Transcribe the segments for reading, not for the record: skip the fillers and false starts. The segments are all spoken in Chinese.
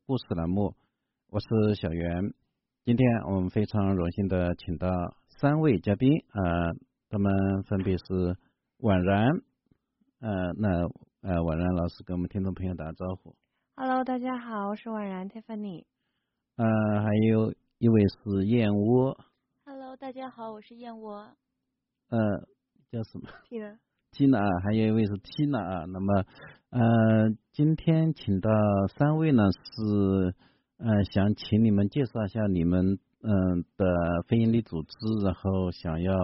故事栏目，我是小袁。今天我们非常荣幸的请到3位嘉宾，他们分别是婉然，婉然老师跟我们听众朋友打个招呼。 Hello， 大家好，我是婉然 Tiffany。 还有一位是燕窝。 Hello， 大家好，我是燕窝。 叫什么 ？Tina， 还有一位是 Tina 啊。那么，今天请到3位呢，是想请你们介绍一下你们的非营利组织，然后想要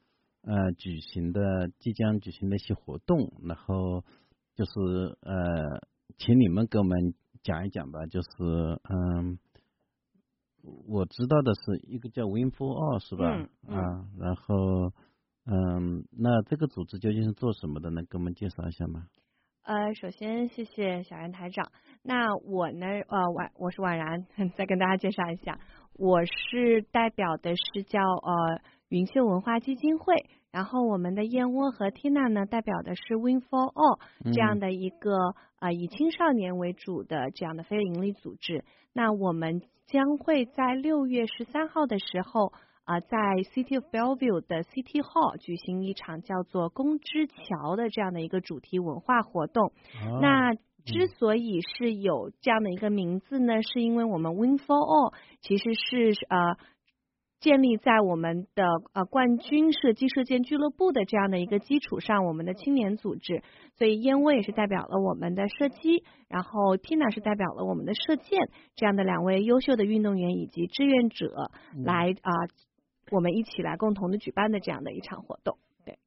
即将举行的一些活动，然后就是请你们给我们讲一讲吧。就是我知道的是一个叫 Win for All 是吧？然后那这个组织究竟是做什么的呢？给我们介绍一下吗？ 首先谢谢小袁台长。那我呢，我是婉然，再跟大家介绍一下，我是代表的是叫云秀文化基金会，然后我们的燕窝和 Tina 呢代表的是 Win for All 这样的一个以青少年为主的这样的非营利组织。那我们将会在6月13号的时候在 City of Bellevue 的 City Hall 举行一场叫做公之桥的这样的一个主题文化活动。那之所以是有这样的一个名字呢，是因为我们 Win for All 其实是建立在我们的冠军射击射箭俱乐部的这样的一个基础上，我们的青年组织。所以燕窝也是代表了我们的射击，然后 Tina 是代表了我们的射箭，这样的2位优秀的运动员以及志愿者来我们一起来共同的举办的这样的一场活动。对。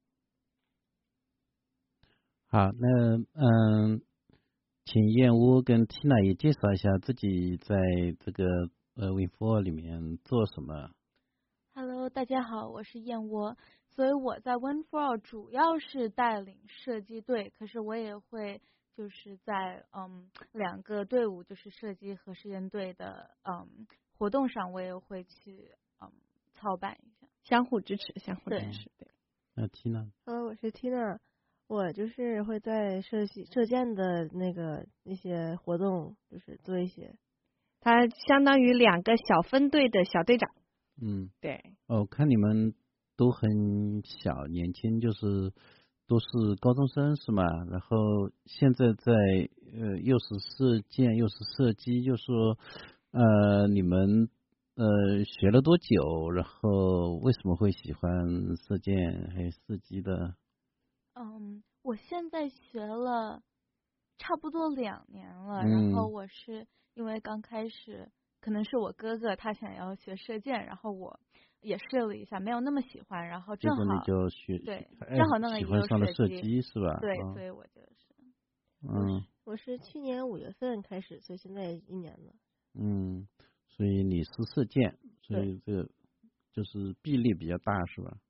好，那请燕窝跟 Tina 也介绍一下自己在这个Win for All 里面做什么。 Hello， 大家好，我是燕窝。所以我在 Win for All 主要是带领射击队，可是我也会就是在2个队伍，就是射击和实验队的活动上，我也会去操办一下， 相互支持。对。 那 Tina？ 我是 Tina， 我就是会在射箭的那些活动，就是做一些。 他相当于2个小分队的小队长。对。 看你们都很小，年轻，就是都是高中生是吗？然后现在在又是射箭又是射击，就说你们学了多久？然后为什么会喜欢射箭还有射击的？ 我现在学了差不多2年了，然后我是因为刚开始可能是我哥哥他想要学射箭，然后我也试了一下，没有那么喜欢，然后正好你就对，正好那个喜欢上了射击是吧？ 对，所以我就是我是去年5月份开始，所以现在1年了。 所以你是射箭，所以这个就是臂力比较大是吧？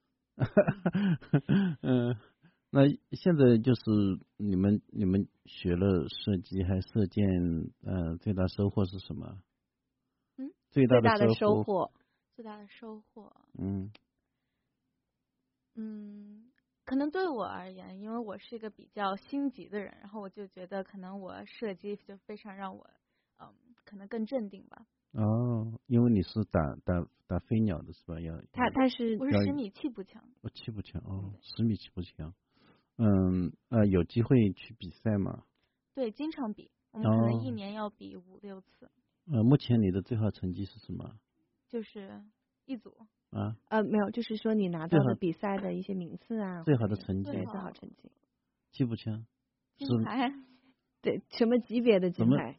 那现在就是你们学了射击还射箭，最大收获是什么？最大的收获。 可能对我而言，因为我是一个比较心急的人，然后我就觉得可能我射击就非常让我可能更镇定吧。 因为你是打飞鸟的是吧？ 他是我是10米气步枪。 气步枪10米气步枪。有机会去比赛吗？ 对，经常比，我们可能1年要比5-6次。 目前你的最好成绩是什么？ 就是一组。 没有，就是说你拿到的比赛的一些名次啊。 最好的成绩。 最好成绩。 气步枪。 金牌。 对，什么级别的金牌？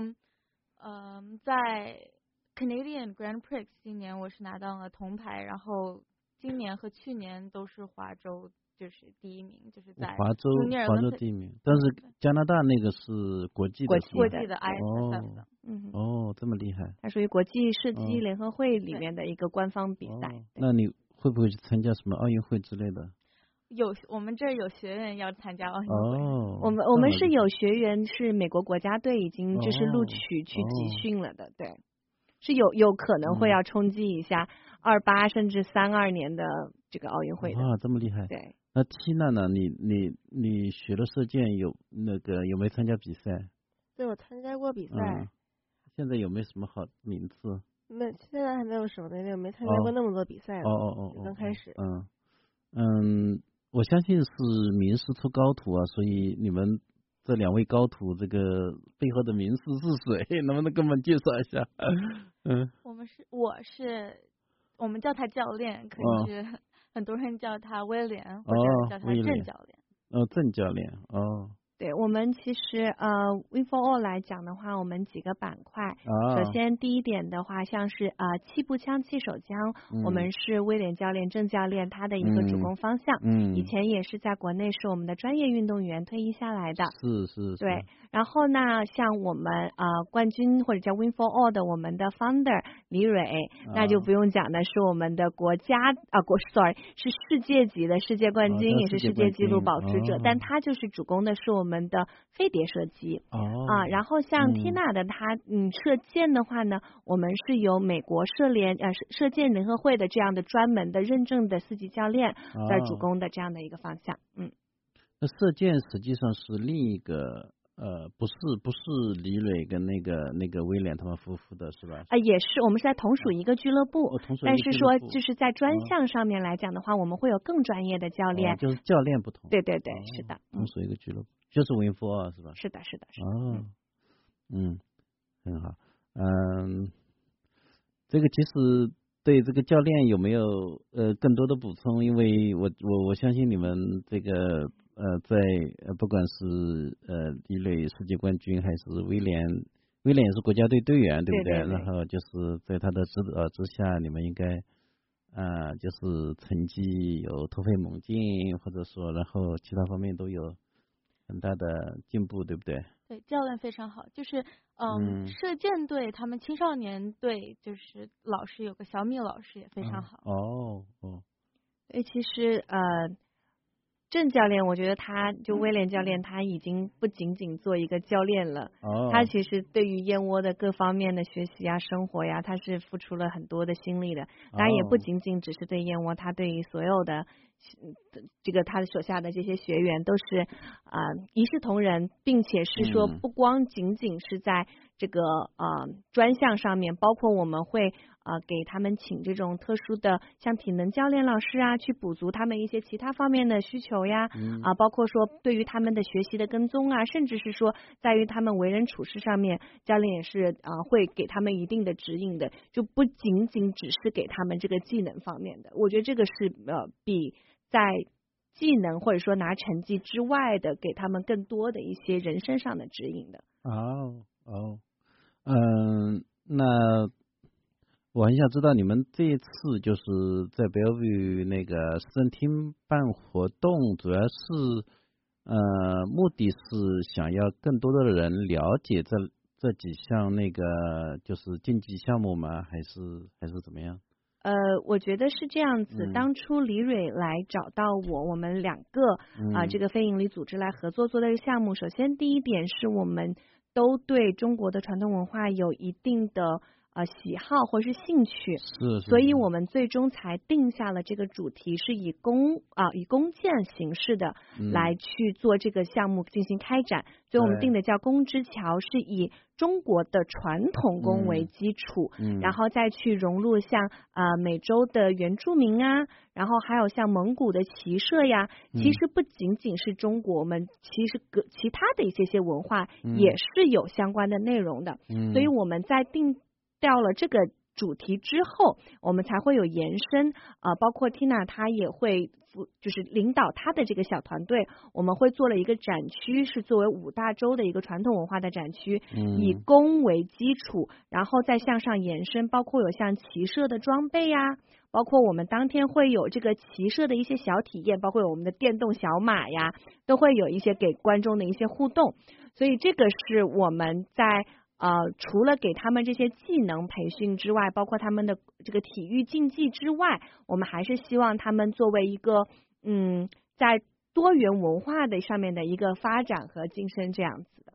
在 Canadian Grand Prix 今年我是拿到了铜牌，然后今年和去年都是华州就是第1名，就是在华州第1名，但是加拿大那个是国际的 ISSF 这么厉害。 它属于国际射击联合会里面的一个官方比赛。 那你会不会去参加什么奥运会之类的？ 我们这儿有学员要参加奥运会。 我们是有学员是美国国家队已经就是录取去集训了的。对，是有可能会要冲击一下28甚至32年的这个奥运会的。 这么厉害。 对。 那 Tina 呢？你学了射箭有没有参加比赛？ 对，我参加过比赛。 现在有没有什么好名次？ 现在还没有什么的，因为我没参加过那么多比赛了。刚开始。 我相信是名师出高徒啊，所以你们这2位高徒这个背后的名师是谁？能不能给我们介绍一下？ 我们叫他教练，可是很多人叫他威廉，或者叫他郑教练。 郑教练。 对，我们其实Win for All 来讲的话，我们几个板块。首先第一点的话，像是气步枪、气手枪，我们是威廉教练、郑教练他的一个主攻方向。以前也是在国内是我们的专业运动员退役下来的。 是。 对，然后呢，像我们冠军或者叫 Win for All 的我们的 founder 李蕊，那就不用讲的是我们的是世界级的世界冠军，也是世界纪录保持者，但他就是主攻的是我们的飞碟射击。然后像 Tina 的他射箭的话呢，我们是由美国射箭联合会的这样的专门的认证的4级教练在主攻的这样的一个方向。 那射箭实际上是另一个不是李蕊跟那个威廉他们夫妇的是吧？ 也是，我们是在同属一个俱乐部，但是说就是在专项上面来讲的话，我们会有更专业的教练， 就是教练不同。 对，是的， 同属一个俱乐部，就是 Win for All 是吧？ 是的。 很好。这个其实对这个教练有没有更多的补充？因为我相信你们这个在不管是李蕊世界冠军还是威廉也是国家队队员，对不对？然后就是在他的指导之下，你们应该就是成绩有突飞猛进，或者说然后其他方面都有很大的进步，对不对？ 对，教练非常好，就是射箭队他们青少年队就是老师有个小米老师也非常好。 其实郑教练，我觉得他就威廉教练，他已经不仅仅做一个教练了，他其实对于燕窝的各方面的学习啊、生活呀，他是付出了很多的心力的。当然也不仅仅只是对燕窝，他对于所有的这个他的手下的这些学员都是一视同仁，并且是说不光仅仅是在这个专项上面，包括我们会给他们请这种特殊的像体能教练老师啊，去补足他们一些其他方面的需求呀，包括说对于他们的学习的跟踪啊，甚至是说在于他们为人处事上面，教练也是会给他们一定的指引的，就不仅仅只是给他们这个技能方面的。我觉得这个是比在技能或者说拿成绩之外的，给他们更多的一些人生上的指引的。 那我很想知道你们这一次就是在 Bellevue 那个市政厅办活动，主要是目的是想要更多的人了解这几项那个就是竞技项目吗？还是怎么样？ 我觉得是这样子。当初李蕊来找到我们2个这个非营利组织来合作做这个项目。首先第一点是我们都对中国的传统文化有一定的喜好或是兴趣，所以我们最终才定下了这个主题，是以弓箭形式的来去做这个项目进行开展。所以我们定的叫弓之桥，是以中国的传统弓为基础，然后再去融入像美洲的原住民啊，然后还有像蒙古的骑射呀，其实不仅仅是中国，我们其实其他的一些文化也是有相关的内容的。所以我们在定掉了这个主题之后，我们才会有延伸包括 Tina 她也会就是领导她的这个小团队，我们会做了一个展区，是作为5大洲的一个传统文化的展区，以弓为基础，然后再向上延伸，包括有像骑射的装备啊，包括我们当天会有这个骑射的一些小体验，包括有我们的电动小马呀，都会有一些给观众的一些互动。所以这个是我们在除了给他们这些技能培训之外，包括他们的这个体育竞技之外，我们还是希望他们作为一个在多元文化的上面的一个发展和晋升这样子的。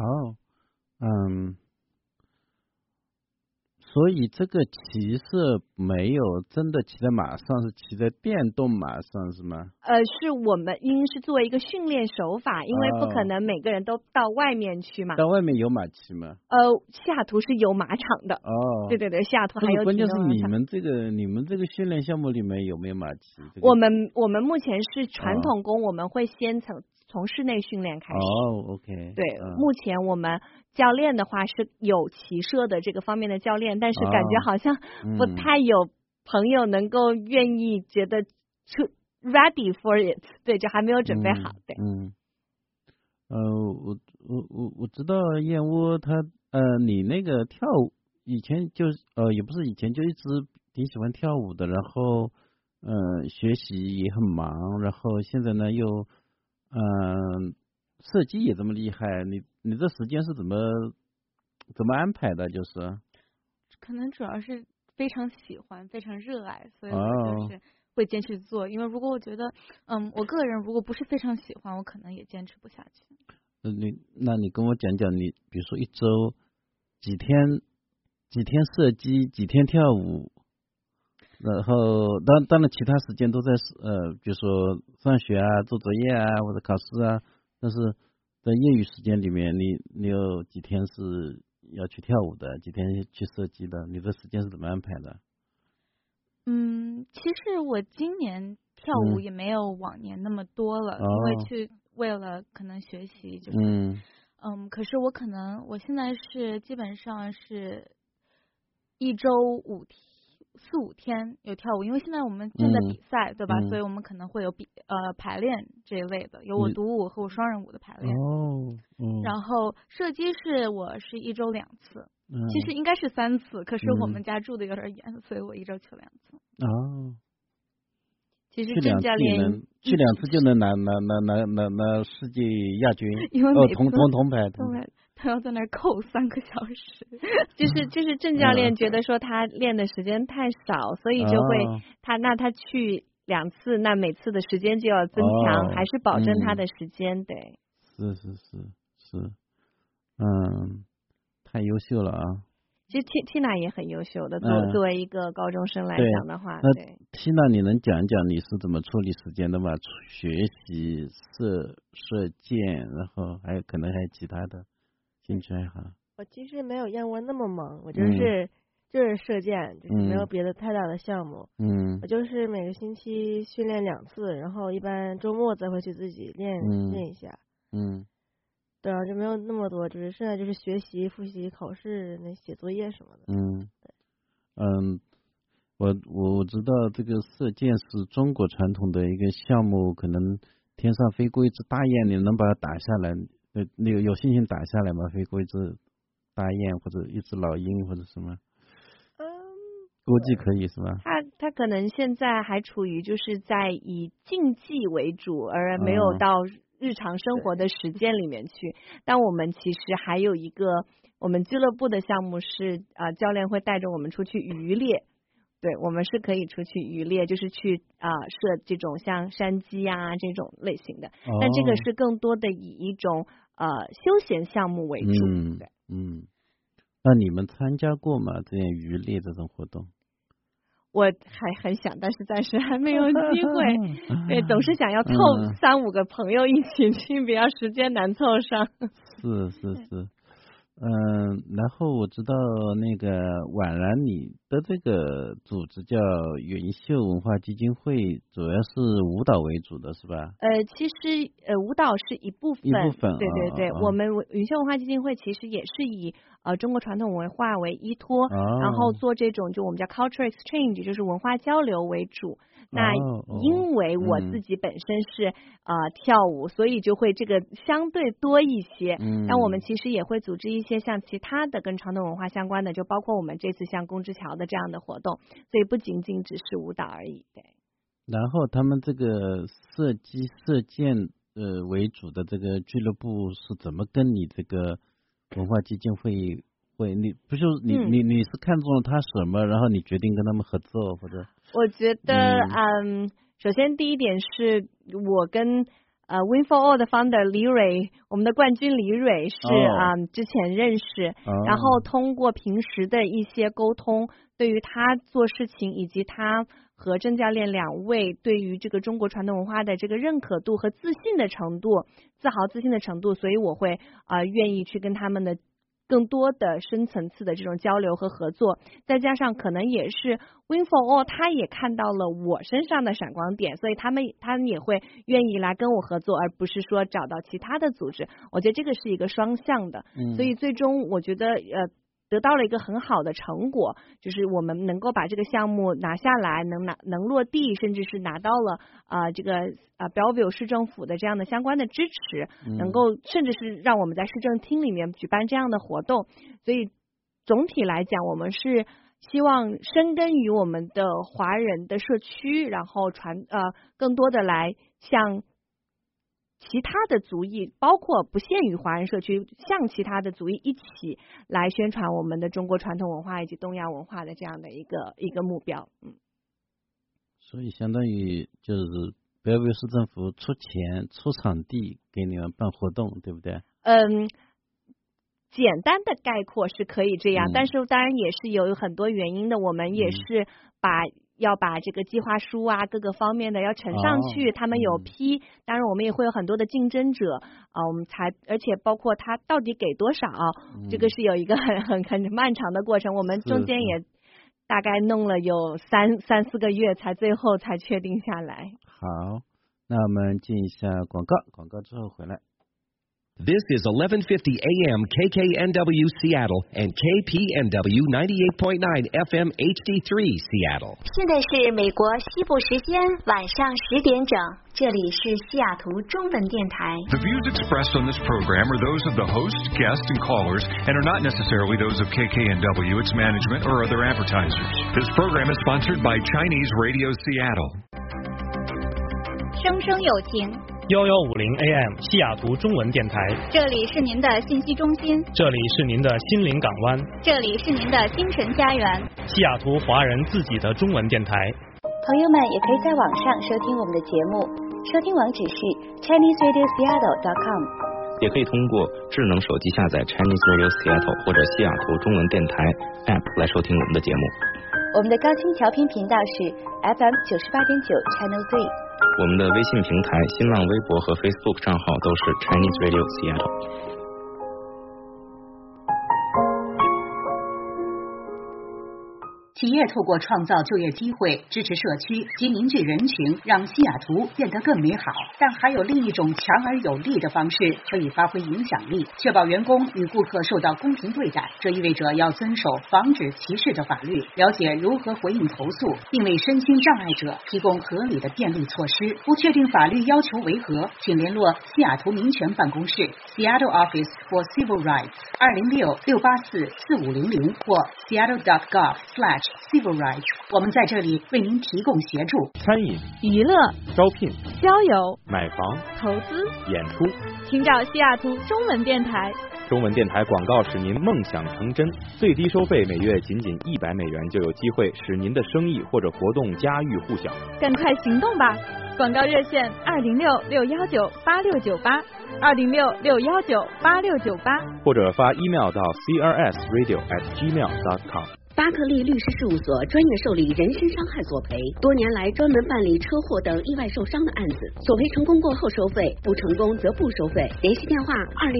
所以这个骑射没有真的骑在马上，是骑在电动马上是吗？ 是我们因为是作为一个训练手法，因为不可能每个人都到外面去嘛。 到外面有马骑吗？ 西雅图是有马场的。 哦， 对对对，西雅图还有关键是挺多马场。 你们这个训练项目里面有没有马骑？ 我们目前是传统工，我们会先从室内训练开始。 哦 ，OK。 对，目前我们教练的话是有骑射的这个方面的教练，但是感觉好像不太有朋友能够愿意觉得ready for it， 对，就还没有准备好。对， 我知道燕窝他你那个跳舞以前就也不是以前就一直挺喜欢跳舞的，然后学习也很忙，然后现在呢又射击也这么厉害，你这时间是怎么安排的？就是可能主要是非常喜欢，非常热爱，所以我就是会坚持做。因为如果我觉得我个人如果不是非常喜欢，我可能也坚持不下去。 那你跟我讲讲，你比如说一周几天射击，几天跳舞，然后当然其他时间都在比如说上学啊、做作业啊或者考试啊，但是在业余时间里面，你有几天是要去跳舞的，几天去射击的，你的时间是怎么安排的？ 其实我今年跳舞也没有往年那么多了，因为为了可能学习就是可是我现在是基本上是一周4、5天有跳舞，因为现在我们正在比赛，对吧？所以我们可能会有排练这一类的，有我独舞和我双人舞的排练。然后射击我是一周2次，其实应该是3次，可是我们家住的有点远，所以我一周去2次。 其实郑教练去2次就能拿世界亚军， 因为每次铜牌。 他要在那儿扣3个小时， 就是郑教练觉得说他练的时间太少，所以就会他去2次，那每次的时间就要增强，还是保证他的时间。对， 是，太优秀了啊！ 其实 Tina 也很优秀的，作为一个高中生来讲的话，对。 Tina， 你能讲一讲你是怎么处理时间的吗？学习、射箭，然后可能还有其他的兴趣爱好。 我其实没有燕窝那么忙，我就是射箭，就是没有别的太大的项目。我就是每个星期训练2次，然后一般周末再回去自己练一下。对啊，就没有那么多，就是剩下就是学习、复习、考试、写作业什么的。 我知道这个射箭是中国传统的一个项目，可能天上飞过一只大雁，你能把它打下来？你有信心打下来吗？飞过一只大雁或者一只老鹰或者什么？估计可以是吧？ 他可能现在还处于就是在以竞技为主，而没有到日常生活的实践里面去。但我们其实还有一个我们俱乐部的项目是教练会带着我们出去渔猎。对，我们是可以出去渔猎，就是去射这种像山鸡啊这种类型的。但这个是更多的以一种休闲项目为主。对。 那你们参加过吗？这样渔猎这种活动？ 我还很想，但是暂时还没有机会。对，总是想要凑3、5个朋友一起去，比较时间难凑上。 是。然后我知道那个婉然，你的这个组织叫云秀文化基金会，主要是舞蹈为主的是吧？ 其实舞蹈是一部分。对，我们云秀文化基金会其实也是以中国传统文化为依托，然后做这种就我们叫 culture exchange， 就是文化交流为主。那因为我自己本身是跳舞，所以就会这个相对多一些。但我们其实也会组织一些像其他的跟传统文化相关的，就包括我们这次像宫之桥的这样的活动，所以不仅仅只是舞蹈而已。对。 然后他们这个射箭为主的这个俱乐部是怎么跟你这个文化基金会你不就你是看中了他什么，然后你决定跟他们合作或者？ 我觉得首先第一点是我跟 Win for All 的 founder 李蕊，我们的冠军李蕊是之前认识，然后通过平时的一些沟通，对于他做事情以及他和郑教练两位对于这个中国传统文化的这个认可度和自信的程度，自豪自信的程度，所以我会愿意去跟他们的更多的深层次的这种交流和合作，再加上可能也是 Win for All 他也看到了我身上的闪光点，所以他们也会愿意来跟我合作，而不是说找到其他的组织。我觉得这个是一个双向的，所以最终我觉得得到了一个很好的成果，就是我们能够把这个项目拿下来，能落地，甚至是拿到了这个Bellevue 市政府的这样的相关的支持，能够甚至是让我们在市政厅里面举办这样的活动。所以总体来讲，我们是希望深耕于我们的华人的社区，然后更多的来向其他的族裔，包括不限于华人社区，向其他的族裔一起来宣传我们的中国传统文化以及东亚文化的这样的一个目标。 所以相当于就是Bellevue市政府出钱出场地给你们办活动，对不对？ 简单的概括是可以这样，但是当然也是有很多原因的。我们也是要把这个计划书啊各个方面的要呈上去，他们有批，当然我们也会有很多的竞争者我们而且包括他到底给多少这个是有一个很漫长的过程，我们中间也大概弄了有三四个月最后才确定下来。 好，那我们进一下广告之后回来。 This is 1150 AM KKNW Seattle and KPNW 98.9 FM HD3 Seattle. 现在是美国西部时间晚上10点整，这里是西雅图中文电台。 The views expressed on this program are those of the host, guests, and callers and are not necessarily those of KKNW, its management, or other advertisers. This program is sponsored by Chinese Radio Seattle. 声声有情 1150 AM 西雅图中文电台， 这里是您的信息中心， 这里是您的心灵港湾， 这里是您的精神家园， 西雅图华人自己的中文电台。 朋友们也可以在网上收听我们的节目，收听网址是 ChineseRadioSeattle.com， 也可以通过智能手机下载 Chinese Radio Seattle 或者西雅图中文电台 App 来收听我们的节目。 我们的高清调频频道是 FM 98.9 Channel 3。 我们的微信平台、新浪微博和 Facebook 账号都是 Chinese Radio Seattle。 企业透过创造就业机会、支持社区及凝聚人群，让西雅图变得更美好。但还有另一种强而有力的方式可以发挥影响力，确保员工与顾客受到公平对待。这意味着要遵守防止歧视的法律，了解如何回应投诉，并为身心障碍者提供合理的便利措施。不确定法律要求为何，请联络西雅图民权办公室 Seattle Office for Civil Rights 206-684-4500或 Seattle.gov/Civil Rights， 我们在这里为您提供协助。 餐饮、 娱乐、 招聘、 交友、 买房、 投资、 演出， 请找西雅图中文电台。 中文电台广告使您梦想成真，最低收费每月仅100美元，就有机会使您的生意或者活动家喻户晓。 赶快行动吧！广告热线206-619-8698，206-619-8698， 或者发 email 到 crsradio@gmail.com。 巴克利律师事务所专业受理人身伤害索赔，多年来专门办理车祸等意外受伤的案子，索赔成功过后收费，不成功则不收费。联系电话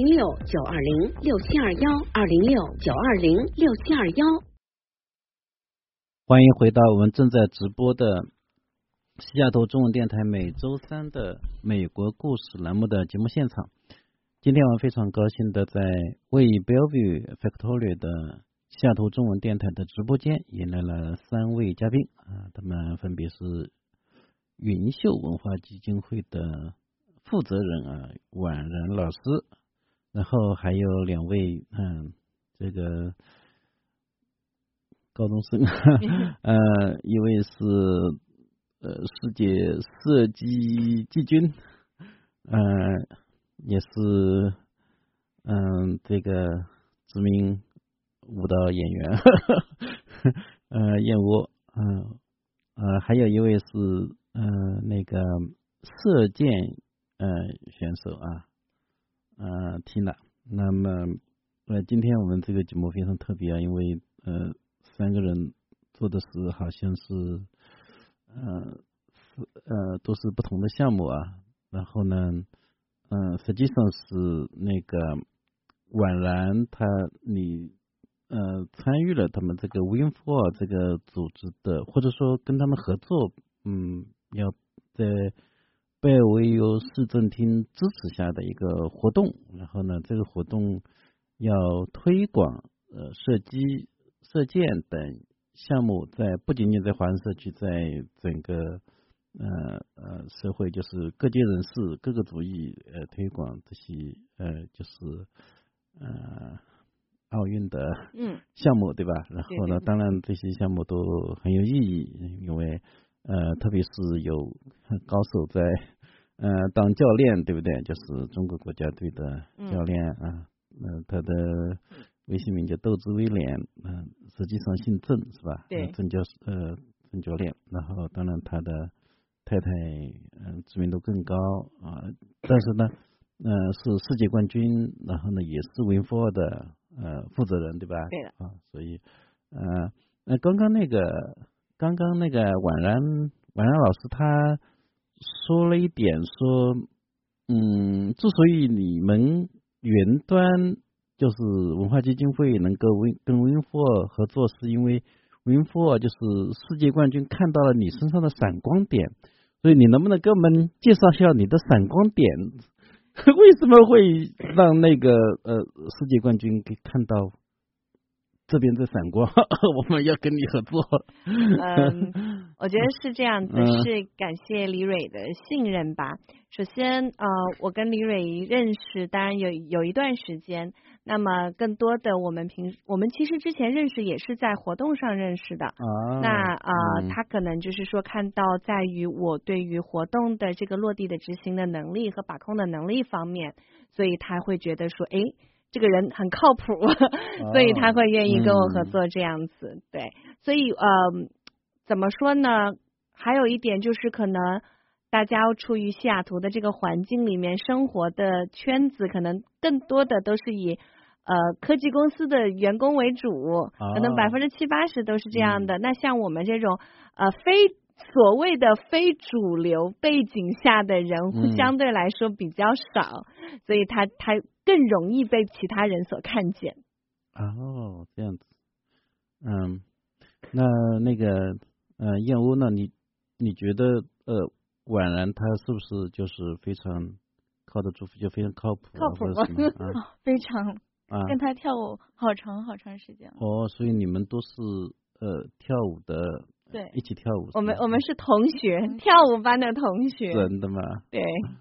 206-920-6721，206-920-6721。 欢迎回到我们正在直播的西雅图中文电台每周三的美国故事栏目的节目现场。今天我们非常高兴的在位于 Bellevue Factory 的西雅图中文电台的直播间迎来了3位嘉宾他们分别是云秀文化基金会的负责人婉然老师，然后还有2位这个高中生一位是世界射击季军也是这个知名舞蹈演员燕窝还有一位是那个射箭选手啊，Tina。那么今天我们这个节目非常特别啊，因为3个人做的是好像是都是不同的项目啊。然后呢，实际上是那个婉然你参与了他们这个 Win4All 这个组织的，或者说跟他们合作，要在贝尔维尤市政厅支持下的一个活动。然后呢，这个活动要推广射箭等项目，不仅仅在华人社区，在整个社会，就是各界人士、各个族裔推广这些就是奥运的项目，对吧？然后呢，当然这些项目都很有意义，因为特别是有高手在当教练，对不对？就是中国国家队的教练啊，他的微信名叫斗志威廉，实际上姓郑，是吧？ 对， 郑教练。然后当然他的太太知名度更高啊，但是呢是世界冠军，然后呢也是 Win4All 的负责人，对吧？ 对的啊，所以刚刚那个婉然老师他说了一点，说之所以你们云端就是文化基金会能够跟 Win4All 合作，是因为 Win4All 就是世界冠军看到了你身上的闪光点，所以你能不能给我们介绍一下你的闪光点？为什么会让那个世界冠军给看到这边的闪光？我们要跟你合作。 我觉得是这样子，是感谢李蕊的信任吧。首先我跟李蕊认识当然有一段时间，那么更多的我们其实之前认识也是在活动上认识的。那他可能就是说看到在于我对于活动的这个落地的执行的能力和把控的能力方面，所以他会觉得说这个人很靠谱，所以他会愿意跟我合作这样子。对，所以怎么说呢？还有一点就是可能大家处于西雅图的这个环境里面生活的圈子，可能更多的都是以科技公司的员工为主，可能70-80%都是这样的。那像我们这种所谓的非主流背景下的人，相对来说比较少，所以他更容易被其他人所看见。 哦，这样子。那个燕鸥呢？你觉得婉然他是不是就是非常靠得住，就非常靠谱？ 靠谱吗？非常。跟他跳舞好长时间。 所以你们都是跳舞的。 对， 一起跳舞。 我们是同学，跳舞班的同学。 真的吗？ 对。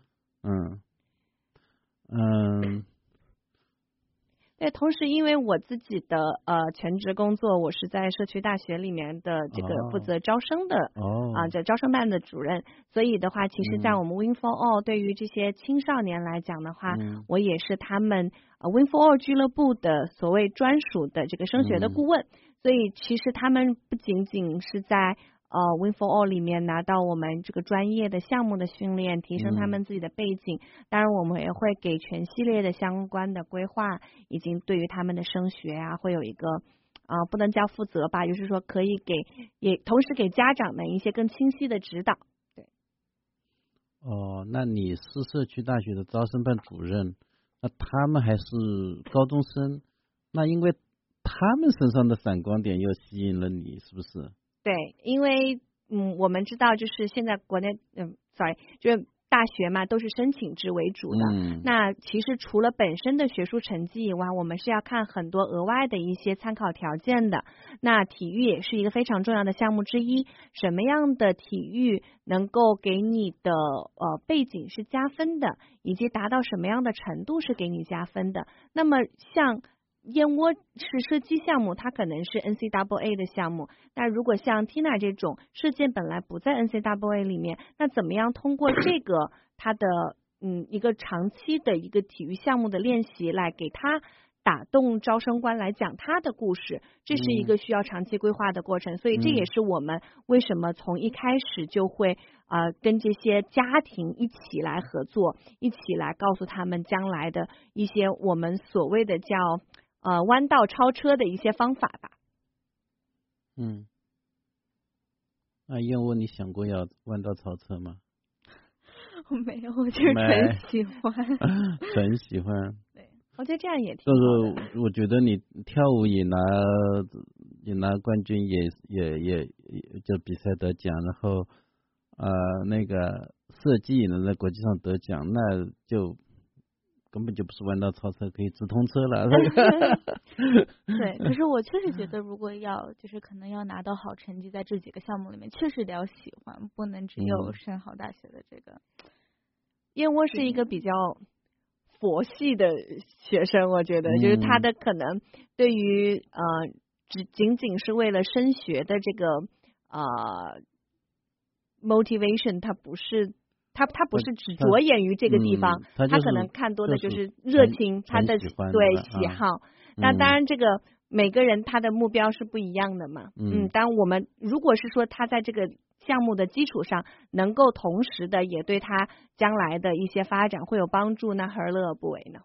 对，同时因为我自己的全职工作，我是在社区大学里面的这个负责招生的叫招生办的主任，所以的话，其实在我们 Win4All 对于这些青少年来讲的话，我也是他们Win4All 俱乐部的所谓专属的这个升学的顾问，所以其实他们不仅仅是在Win4All 里面拿到我们这个专业的项目的训练，提升他们自己的背景，当然我们也会给全系列的相关的规划，以及对于他们的升学啊，会有一个不能叫负责吧，就是说可以也同时给家长们一些更清晰的指导。对。 那你是社区大学的招生办主任，那他们还是高中生，那因为他们身上的闪光点又吸引了你，是不是？ 对，因为我们知道就是现在国内就是大学嘛都是申请制为主的，那其实除了本身的学术成绩以外，我们是要看很多额外的一些参考条件的。那体育也是一个非常重要的项目之一，什么样的体育能够给你的背景是加分的，以及达到什么样的程度是给你加分的。那么像燕窝是射击项目，它可能是 NCAA 的项目。那如果像 Tina 这种射箭本来不在 NCAA 里面，那怎么样通过这个它的一个长期的一个体育项目的练习，来给他提升他们自己的背景，当然我们也会给全系列的相关的规划，以及对于他们的升学啊，会有一个不能叫负责吧，就是说可以给也同时给家长们一些更清晰的指导。对。 打动招生官来讲他的故事，这是一个需要长期规划的过程，所以这也是我们为什么从一开始就会跟这些家庭一起来合作，一起来告诉他们将来的一些我们所谓的叫弯道超车的一些方法吧。 燕窝，你想过要弯道超车吗？ 我没有，我就是很喜欢， 很喜欢。 对，我觉得这样也挺好的。 就是我觉得你跳舞也拿冠军，也就比赛得奖，然后那个设计也能在国际上得奖，那就根本就不是弯道超车，可以直通车了。 对，可是我确实觉得，如果就是可能要拿到好成绩，在这几个项目里面，确实得要喜欢，不能只有升好大学的这个。 燕窝是一个比较佛系的学生，我觉得，就是他的可能对于仅仅是为了升学的这个motivation， 他不是只着眼于这个地方，他可能看多的就是热情，他的对喜好。那当然，这个每个人他的目标是不一样的嘛。当然我们如果是说他在这个项目的基础上，能够同时的也对他将来的一些发展会有帮助，那何乐而不为呢？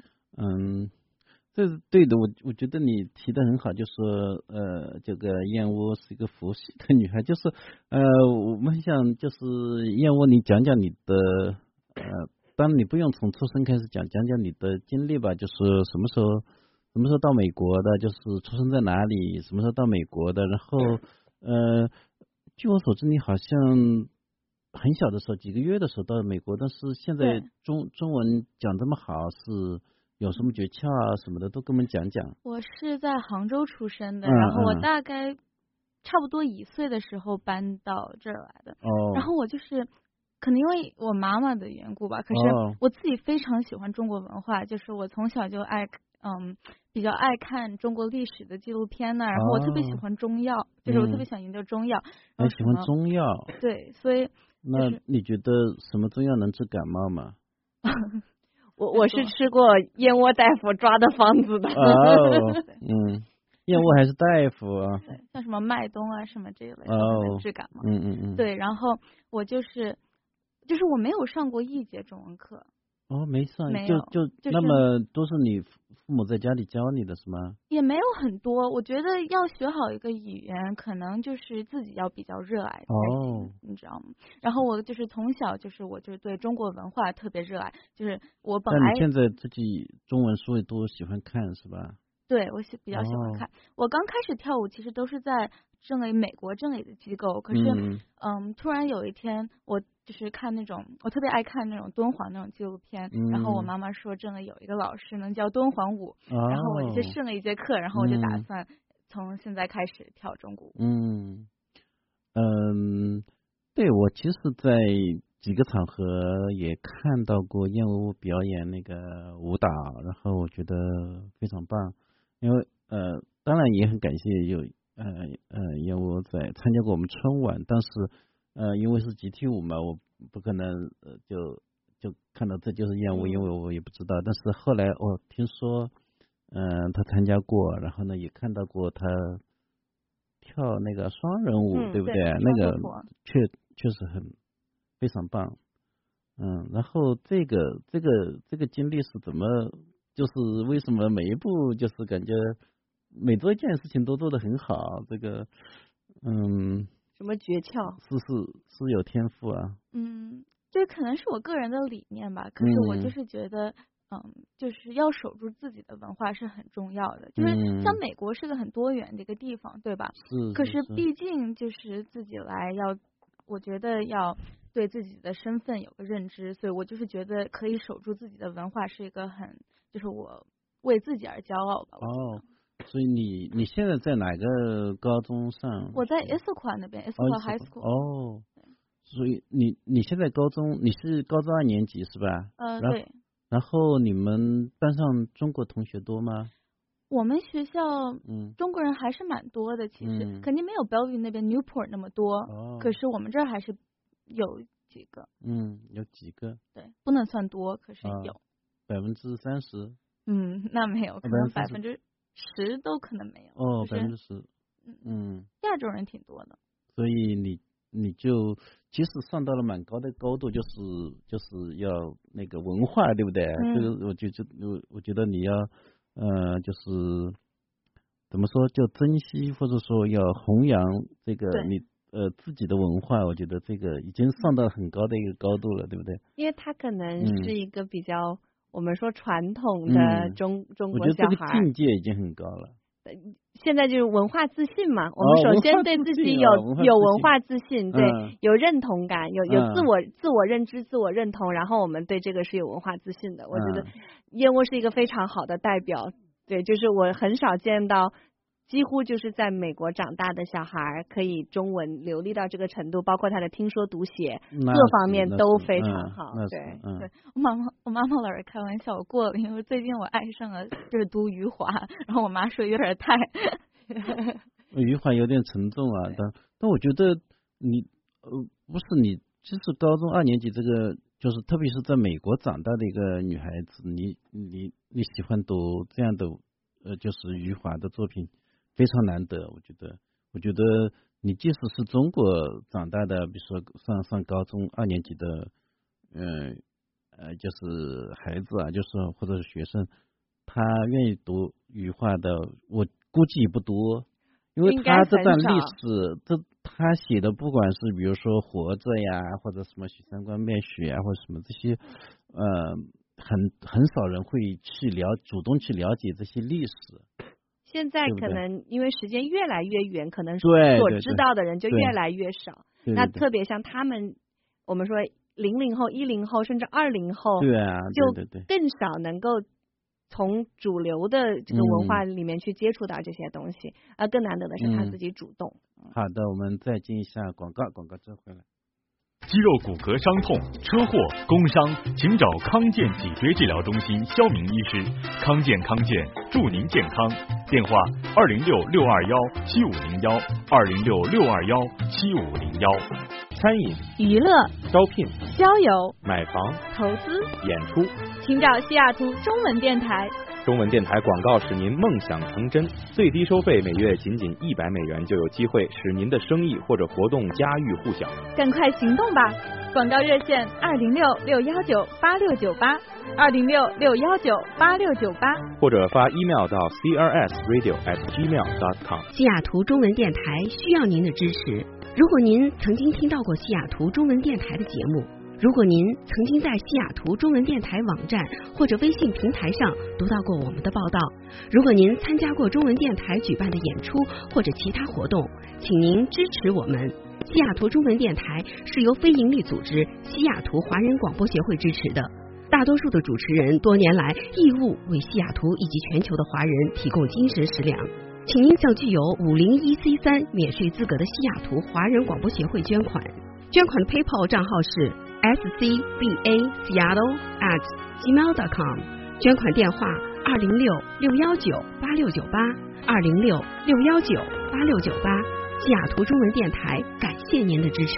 这是对的，我觉得你提的很好，就说这个燕窝是一个佛系的女孩，就是我们想就是燕窝，你讲讲你的当然你不用从出生开始讲你的经历吧，就是什么时候到美国的，就是出生在哪里，什么时候到美国的，然后据我所知，你好像很小的时候，几个月的时候到美国，但是现在中文讲这么好，是有什么诀窍啊什么的，都跟我们讲讲。 我是在杭州出生的，然后我大概差不多1岁的时候搬到这儿来的。然后我就是可能因为我妈妈的缘故吧，可是我自己非常喜欢中国文化，就是我从小就比较爱看中国历史的纪录片呢，然后我特别喜欢中药，就是我特别想研究中药。 还喜欢中药？ 对，所以那你觉得什么中药能治感冒吗？ 我是吃过燕窝大夫抓的方子的。 燕窝还是大夫啊？ 对，像什么麦冬啊什么这一类的能治感冒。对，然后我就是我没有上过1节中文课。 没上， 就是那么都是你父母在家里教你的是吗？ 也没有很多，我觉得要学好一个语言，可能就是自己要比较热爱你知道吗？然后我就是从小我就是对中国文化特别热爱，就是我本来。 那你现在自己中文书也都喜欢看是吧？ 对，我比较喜欢看。我刚开始跳舞其实都是在美国政委的机构，可是突然有一天我就是看那种，我特别爱看那种敦煌那种纪录片，然后我妈妈说政委有一个老师能教敦煌舞，然后我就去上了1节课，然后我就打算从现在开始跳中国舞。 对，我其实在几个场合也看到过燕窝表演那个舞蹈，然后我觉得非常棒，因为当然也很感谢有燕窝在参加过我们春晚，但是因为是集体舞嘛，我不可能就看到这就是燕窝，因为我也不知道，但是后来我听说他参加过，然后呢也看到过他跳那个双人舞，对不对？那个确实非常棒。然后这个经历是怎么，就是为什么每一步就是感觉每做一件事情都做得很好，这个什么诀窍？ 是有天赋啊。 这可能是我个人的理念吧，可是我就是觉得就是要守住自己的文化是很重要的，就是像美国是个很多元的一个地方，对吧？可是毕竟就是自己来我觉得要对自己的身份有个认知，所以我就是觉得可以守住自己的文化是一个就是我为自己而骄傲吧。 所以你现在在哪个高中上？ 我在 Issaquah 那边 ，Issaquah High School。 所以你现在高中，你是高中2年级是吧？ 对。 然后你们班上中国同学多吗？ 我们学校中国人还是蛮多的，其实肯定没有 Bellevue 那边 Newport 那么多，可是我们这儿还是有几个。 有几个？ 对，不能算多，可是有。 30%？ 那没有，可能10%都可能没有。 哦，10%。 亚洲人挺多的。 所以你就即使上到了蛮高的高度，就是要那个文化，对不对？这个我觉得你要就是怎么说，就珍惜或者说要弘扬这个你自己的文化，我觉得这个已经上到很高的一个高度了，对不对？ 因为它可能是一个比较我们说传统的中国小孩， 我觉得这个境界已经很高了。 现在就是文化自信嘛，我们首先对自己有文化自信，对，有认同感，有自我认知、自我认同，然后我们对这个是有文化自信的。我觉得燕窝是一个非常好的代表，对，就是我很少见到。几乎就是在美国长大的小孩可以中文流利到这个程度，包括他的听说读写各方面都非常好。对， 我妈妈老是开玩笑，我过了，因为最近我爱上了就是读余华，然后我妈说有点太余华有点沉重啊，但我觉得你不是你，其实高中2年级这个就是特别是在美国长大的一个女孩子，你喜欢读这样的就是余华的作品。非常难得，我觉得你即使是中国长大的，比如说上高中2年级的，就是孩子啊，就是或者是学生，他愿意读余华的，我估计也不多，因为他这段历史，他写的不管是比如说活着呀，或者什么许三观灭血啊，或者什么这些，很少人会去主动去了解这些历史。 现在可能因为时间越来越远，可能所知道的人就越来越少。那特别像他们，我们说00后、10后，甚至20后，就更少能够从主流的这个文化里面去接触到这些东西。更难得的是他自己主动。 好的，我们再进一下广告之后回来。 肌肉骨骼伤痛、车祸、工伤，请找康健脊椎治疗中心肖明医师。康健祝您健康。电话206-621-7501，206-621-7501。 餐饮、 娱乐、 招聘、 交友、 买房、 投资、 演出， 请找西雅图中文电台。 中文电台广告使您梦想成真，最低收费每月仅100美元，就有机会使您的生意或者活动家喻户晓。 赶快行动吧！广告热线206-619-8698，206-619-8698， 或者发 email 到 crsradio@gmail.com。 西雅图中文电台需要您的支持。如果您曾经听到过西雅图中文电台的节目，如果您曾经在西雅图中文电台网站或者微信平台上读到过我们的报道，如果您参加过中文电台举办的演出或者其他活动，请您支持我们。西雅图中文电台是由非营利组织西雅图华人广播协会支持的，大多数的主持人多年来义务为西雅图以及全球的华人提供精神食粮。请您向具有501C3免税资格的西雅图华人广播协会捐款，捐款的 PayPal 账号是scbaseattle@gmail.com， 捐款电话206-619-8698，206-619-8698。西雅图中文电台感谢您的支持。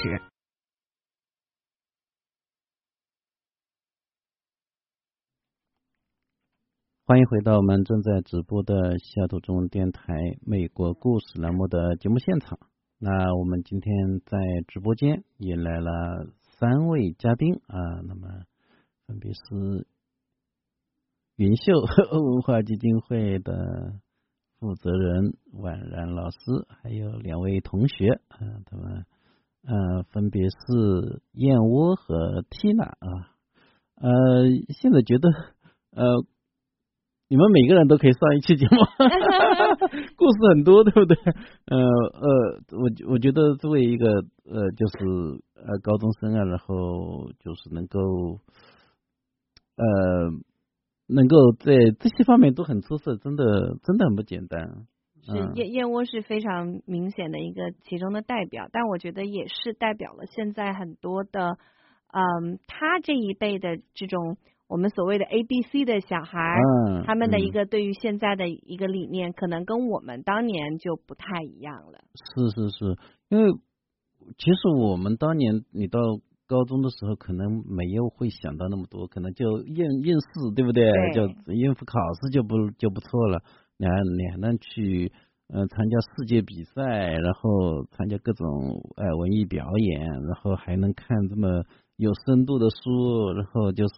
欢迎回到我们正在直播的西雅图中文电台美国故事栏目的节目现场。那我们今天在直播间迎来了3位嘉宾啊，那么分别是云秀文化基金会的负责人婉然老师，还有2位同学啊，他们分别是燕窝和 Tina 啊。现在觉得你们每个人都可以上一期节目故事很多，对不对？我觉得作为一个就是高中生啊，然后就是能够在这些方面都很出色，真的很不简单。 是燕窝是非常明显的一个其中的代表，但我觉得也是代表了现在很多的他这一辈的这种我们所谓的 ABC 的小孩，他们的一个对于现在的一个理念，可能跟我们当年就不太一样了。 是，因为其实我们当年你到高中的时候可能没有会想到那么多，可能就应试，对不对？就应付考试就不错了。你还能去参加世界比赛，然后参加各种文艺表演，然后还能看这么有深度的书，然后就是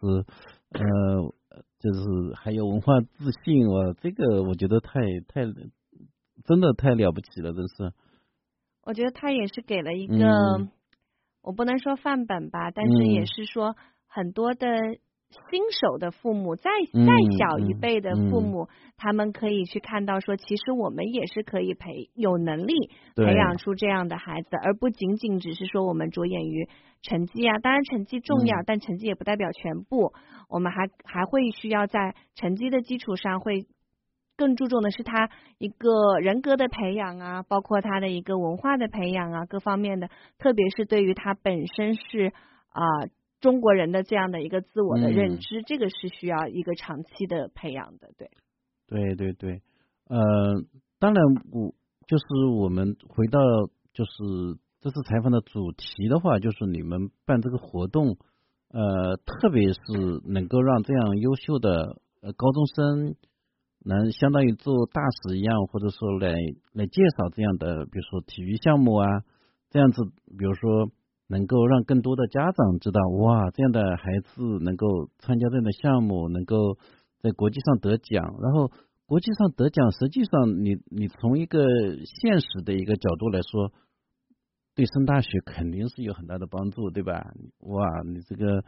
还有文化自信，这个我觉得真的太了不起了，真是。 我觉得他也是给了一个，我不能说范本吧，但是也是说很多的新手的父母，再小一辈的父母，他们可以去看到说，其实我们也是可以有能力培养出这样的孩子，而不仅仅只是说我们着眼于成绩啊。当然成绩重要，但成绩也不代表全部。我们还会需要在成绩的基础上会更注重的是他一个人格的培养啊，包括他的一个文化的培养啊，各方面的，特别是对于他本身是中国人的这样的一个自我的认知，这个是需要一个长期的培养的。对， 当然就是我们回到就是这次采访的主题的话，就是你们办这个活动，特别是能够让这样优秀的高中生能相当于做大使一样，或者说来介绍这样的，比如说体育项目啊，这样子，比如说能够让更多的家长知道，哇，这样的孩子能够参加这样的项目，能够在国际上得奖，然后国际上得奖，实际上你从一个现实的一个角度来说，对升大学肯定是有很大的帮助，对吧？哇，你这个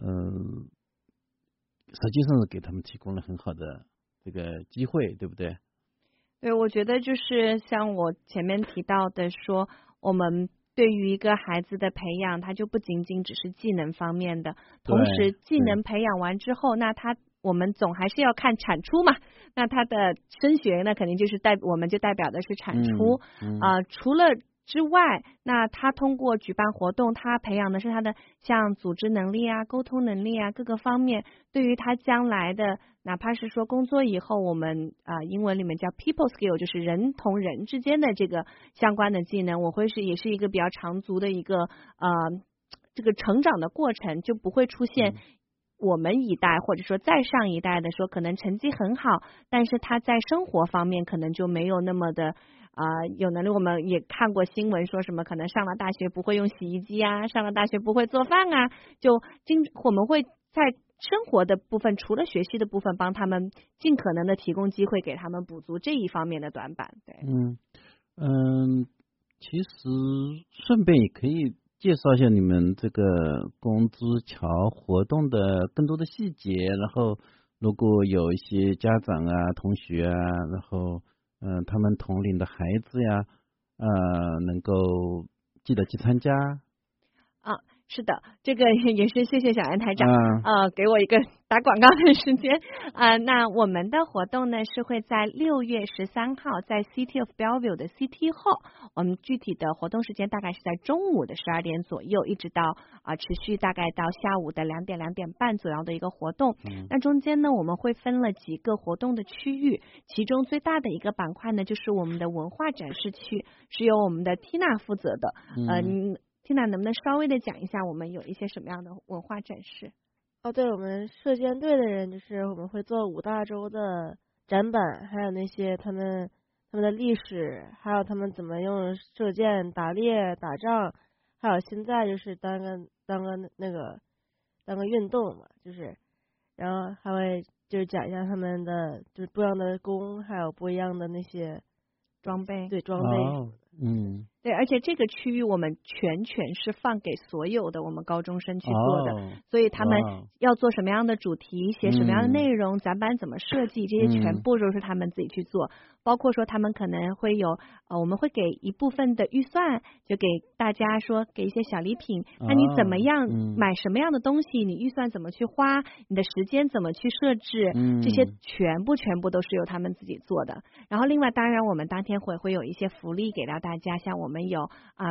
实际上是给他们提供了很好的这个机会，对不对？ 对，我觉得就是像我前面提到的说，我们对于一个孩子的培养，它就不仅仅只是技能方面的，同时技能培养完之后，那我们总还是要看产出嘛，那他的升学呢，肯定就是我们就代表的是产出除了之外，那他通过举办活动，他培养的是他的像组织能力啊、沟通能力啊各个方面，对于他将来的哪怕是说工作以后，我们英文里面叫 people skill， 就是人同人之间的这个相关的技能，我会也是一个比较长足的一个这个成长的过程，就不会出现我们一代或者说再上一代的说可能成绩很好，但是他在生活方面可能就没有那么的有能力。我们也看过新闻说什么可能上了大学不会用洗衣机啊，上了大学不会做饭啊，我们会在生活的部分除了学习的部分帮他们尽可能的提供机会给他们补足这一方面的短板。对， 其实顺便也可以介绍一下你们这个工资桥活动的更多的细节，然后如果有一些家长啊、同学啊，然后他们同龄的孩子呀，能够记得去参加。 是的，这个也是谢谢小安台长给我一个打广告的时间那我们的活动呢是会在6月13号在 City of Bellevue 的 City Hall， 我们具体的活动时间大概是在中午的12点左右，一直到持续大概到下午的2点、2点半左右的一个活动。那中间呢我们会分了几个活动的区域，其中最大的一个板块呢就是我们的文化展示区，是由我们的 Tina 负责的。Tina 能不能稍微的讲一下我们有一些什么样的文化展示？ 对，我们射箭队的人就是我们会做5大洲的展板，还有那些他们的历史，还有他们怎么用射箭打猎打仗，还有现在就是当个运动嘛，就是然后还会就是讲一下他们的就是不一样的弓，还有不一样的那些装备。 对，装备。 对，而且这个区域我们全是放给所有的我们高中生去做的，所以他们要做什么样的主题，写什么样的内容，展板怎么设计，这些全部都是他们自己去做。包括说他们可能会有我们会给一部分的预算，就给大家说给一些小礼品，那你怎么样买什么样的东西，你预算怎么去花，你的时间怎么去设置，这些全部都是由他们自己做的。然后另外当然我们当天会有一些福利给到大家，像我们有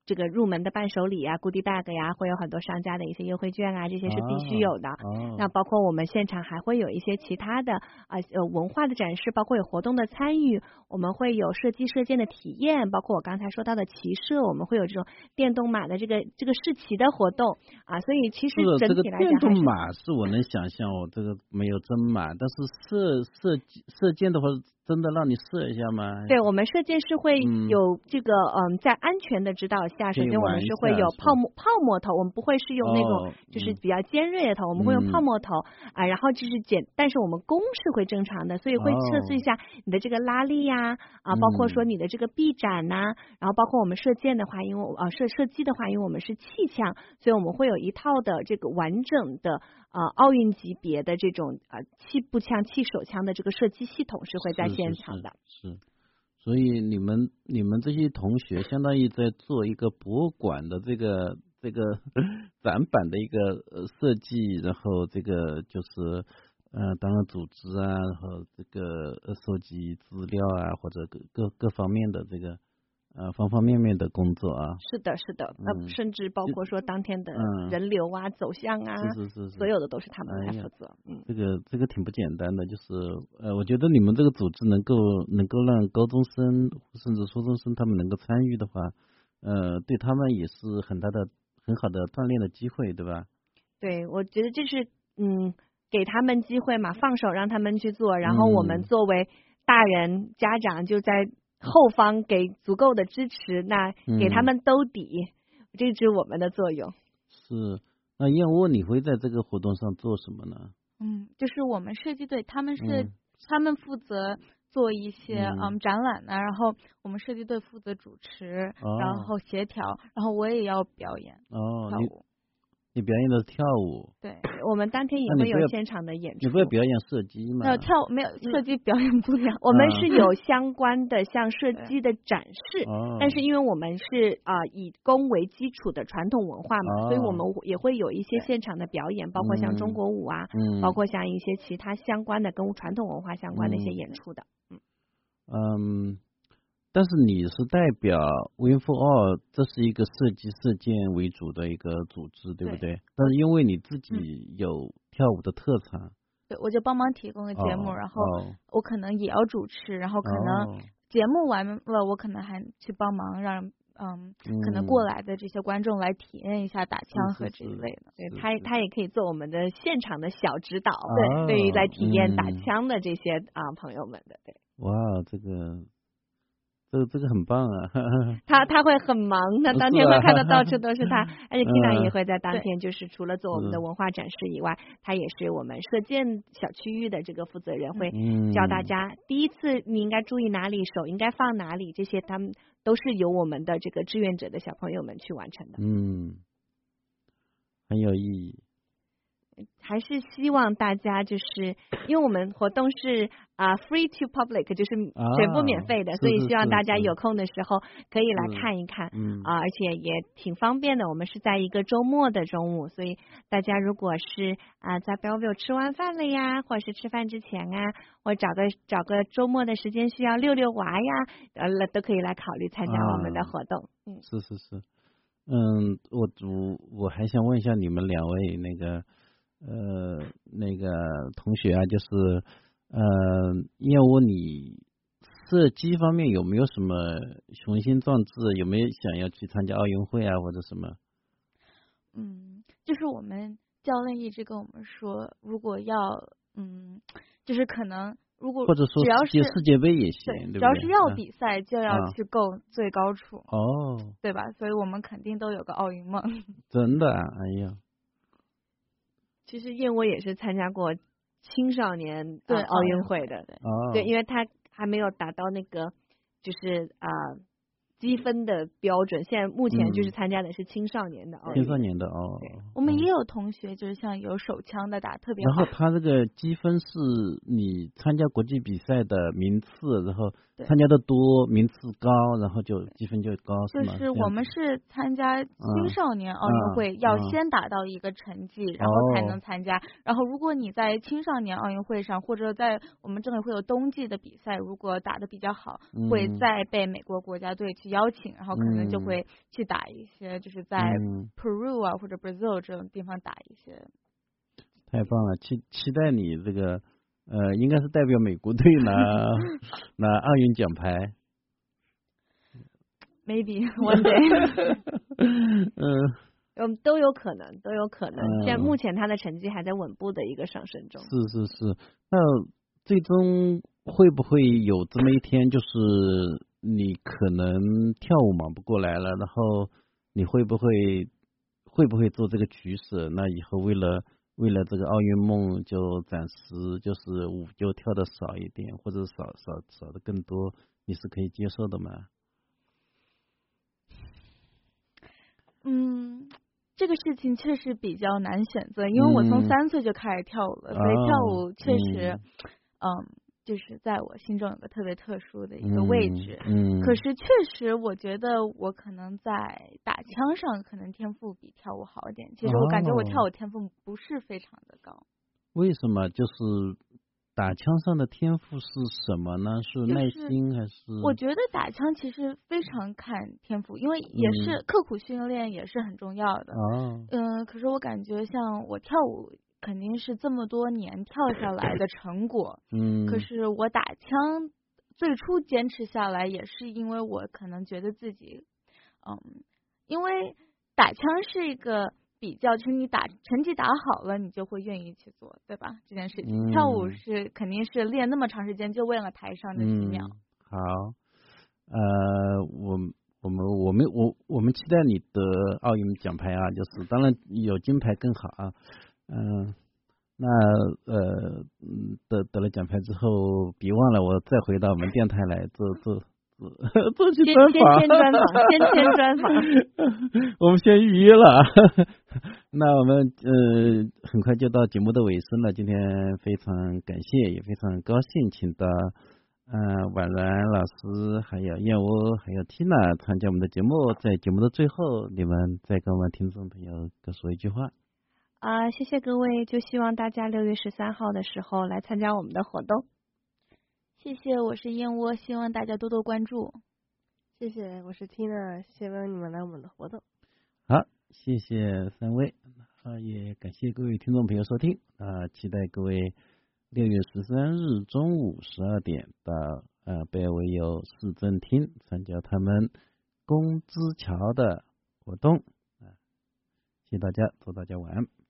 这个入门的伴手礼啊 goodie bag 呀，会有很多商家的一些优惠券啊，这些是必须有的。那包括我们现场还会有一些其他的文化的展示，包括有活动的参与，我们会有射击射箭的体验，包括我刚才说到的骑射，我们会有这种电动马的这个试骑的活动啊，所以其实整体来讲， 电动马是我能想象，我这个没有真马，但是射箭的话，真的让你射一下吗？ 对，我们射箭是会有这个在安全的指导下，首先我们是会有泡沫头，我们不会是用那种就是比较尖锐的头，我们会用泡沫头啊，然后就是但是我们弓是会正常的，所以会测试一下你的这个拉力呀包括说你的这个臂展呐，然后包括我们射箭的话，因为射击的话，因为我们是气枪，所以我们会有一套的这个完整的奥运级别的这种气步枪、气手枪的这个射击系统是会在现场的。 是，所以你们这些同学相当于在做一个博物馆的这个展板的一个设计，然后这个就是当然组织啊，然后这个收集资料啊，或者各方面的这个方方面面的工作啊。 是的，甚至包括说当天的人流啊、走向啊， 是所有的都是他们来负责。 这个挺不简单的，就是我觉得你们这个组织能够让高中生甚至初中生他们能够参与的话，对他们也是很好的锻炼的机会，对吧？ 对，我觉得这是给他们机会嘛，放手让他们去做，然后我们作为大人家长就在后方给足够的支持，那给他们兜底，这是我们的作用。 是，那燕窝你会在这个活动上做什么呢？ 就是我们设计队，他们负责做一些展览呢，然后我们设计队负责主持，然后协调，然后我也要表演跳舞。 你表演的是跳舞？ 对，我们当天也会有现场的演出。 你不要表演射击吗？ 没有射击表演不了。 我们是有相关的像射击的展示，但是因为我们是以弓为基础的传统文化嘛，所以我们也会有一些现场的表演，包括像中国舞啊，包括像一些其他相关的跟传统文化相关的一些演出的。 但是你是代表 Win for All， 这是一个射击射箭为主的一个组织，对不对？但是因为你自己有跳舞的特长， 对，我就帮忙提供个节目，然后我可能也要主持，然后可能节目完了，我可能还去帮忙让可能过来的这些观众来体验一下打枪和这一类的。 对，他也可以做我们的现场的小指导，对于来体验打枪的这些朋友们的。对， 哇，这个很棒啊！ 他会很忙，他当天会看到到处都是他，而且 Kina 也会在当天，就是除了做我们的文化展示以外，他也是我们射箭小区域的这个负责人，会教大家第一次你应该注意哪里，手应该放哪里，这些他们都是由我们的这个志愿者的小朋友们去完成的。 很有意义。 还是希望大家就是因为我们活动是free to public， 就是全部免费的，所以希望大家有空的时候可以来看一看而且也挺方便的。我们是在一个周末的中午，所以大家如果是在 Belleville 吃完饭了呀，或者是吃饭之前或者找个周末的时间需要遛遛娃呀，都可以来考虑参加我们的活动。 是。我还想问一下你们两位那个同学啊，就是燕窝，你射击方面有没有什么雄心壮志？有没有想要去参加奥运会啊，或者什么？ 就是我们教练一直跟我们说，如果要就是可能如果或者说世界杯也行，对不对？ 只要是要比赛就要去够最高处，对吧？所以我们肯定都有个奥运梦。 真的啊，哎呀。 其实燕窝也是参加过青少年奥运会的，对，因为他还没有达到那个就是积分的标准，现在目前就是参加的是青少年的奥运。 青少年的我们也有同学就是像有手枪的打特别好。 然后他这个积分是你参加国际比赛的名次，然后参加的多，名次高，然后就积分就高，是吗？ 就是我们是参加青少年奥运会，要先达到一个成绩，然后才能参加。然后如果你在青少年奥运会上，或者在我们这里会有冬季的比赛，如果打得比较好，会再被美国国家队去去邀请，然后可能就会去打一些，就是在 Peru 啊或者 Brazil 这种地方打一些。 太棒了，期待你这个应该是代表美国队拿奥运奖牌。 Maybe one day 。 都有可能。现在目前他的成绩还在稳步的一个上升中。 是。那最终会不会有这么一天，就是你可能跳舞忙不过来了，然后你会不会做这个取舍？那以后为了这个奥运梦，就暂时就是舞就跳的少一点，或者少的更多，你是可以接受的吗？ 这个事情确实比较难选择，因为我从3岁就开始跳舞了，所以跳舞确实，就是在我心中有个特别特殊的一个位置。可是确实，我觉得我可能在打枪上可能天赋比跳舞好一点。其实我感觉我跳舞天赋不是非常的高。 为什么？就是打枪上的天赋是什么呢？是耐心还是？ 我觉得打枪其实非常看天赋，因为也是刻苦训练也是很重要的。可是我感觉像我跳舞肯定是这么多年跳下来的成果。可是我打枪最初坚持下来也是因为我可能觉得自己，因为打枪是一个比较，就是你成绩打好了，你就会愿意去做，对吧？这件事情，跳舞是肯定是练那么长时间，就为了台上的几秒。 好，我们期待你得奥运奖牌啊，就是当然有金牌更好啊。那得了奖牌之后，别忘了我再回到我们电台来做期专访， 先签专访。 我们先预约了。那我们很快就到节目的尾声了。今天非常感谢，也非常高兴，请到婉然老师，还有燕窝，还有 Tina 参加我们的节目。在节目的最后，你们再跟我们听众朋友各说一句话。 谢谢各位，就希望大家6月13号的时候来参加我们的活动。 谢谢，我是燕窝，希望大家多多关注。 谢谢，我是 Tina， 希望你们来我们的活动。 好，谢谢3位，也感谢各位听众朋友收听，期待各位6月13日中午12点到贝尔维尤市政厅参加他们工之桥的活动。谢谢大家，祝大家晚安。